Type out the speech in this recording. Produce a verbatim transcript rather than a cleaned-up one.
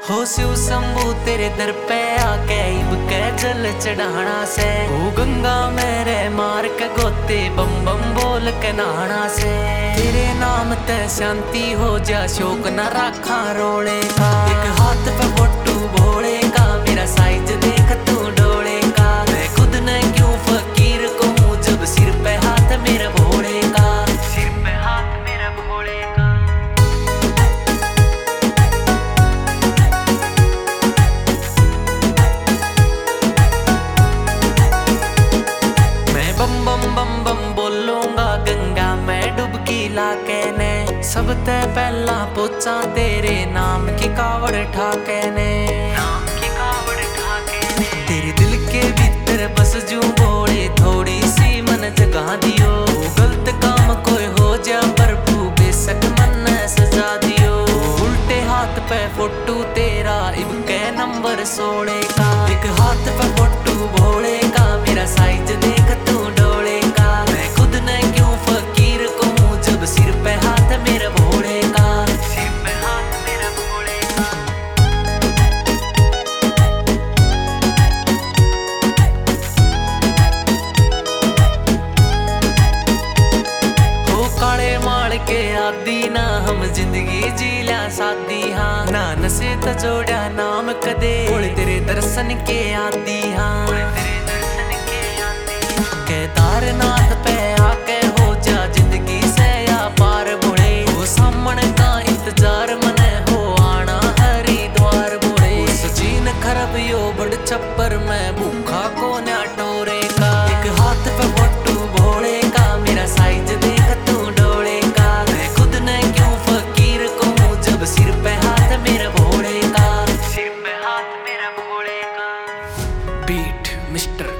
हो शिव शंभू तेरे दर पे आके इब के जल चढ़ाना से। ओ गंगा मेरे मार के गोते बम बम बोल के नहाना से। तेरे नाम ते शांति हो जा शोक न राखा रोले का। एक हाथ पे फोटू भोले का मेरा साइज देख तू डोले का। मैं खुद ने क्यों फकीर को हूँ जब सिर पे हाथ मेरा भोले का। सिर पे हाथ मेरा भोले का। मैं बम बम बम बम बोलूंगा गंगा मैं डुबकी लाके ने। सब ते पहला पोचा तेरे नाम की कावड़ ठाके ने। नाम की कावड़ ठाके ने। तेरे दिल के भीतर बस जू बोले थोड़ी सी मन जगा दियो। गलत काम कोई हो जा प्रभु बेशक मन सजा दियो। उल्टे हाथ पे फोटू तेरा इब के नंबर सोलह का। एक हाथ पे फोटू भोले का मेरा साइज देख तू डोले का। मैं खुद ने क्यों फकीर को हूँ जब सिर पे हाथ मेरा भोले का। सिर पे हाथ मेरा भोले का। हो काले माल के आदि ना हम जिंदगी जी लिया सादी हाँ। ना नशे त जोड़ा नाम कदे बोले तेरे दर्शन के आदि हाँ। केदारनाथ पे आके हो जा जिंदगी से या पार बोले। वो सामने का इंतजार मने हो आना हरिद्वार बोले। सचिन खरब यो बड़ छप्पर में भूखा को ना टोरे का। एक हाथ पे फोटू भोले का मेरा साइज देख तू डोले का। मैं खुद ने क्यों फकीर को हूँ जब सिर पे हाथ मेरा भोले का। सिर पे हाथ मेरा भोले का। Beat mister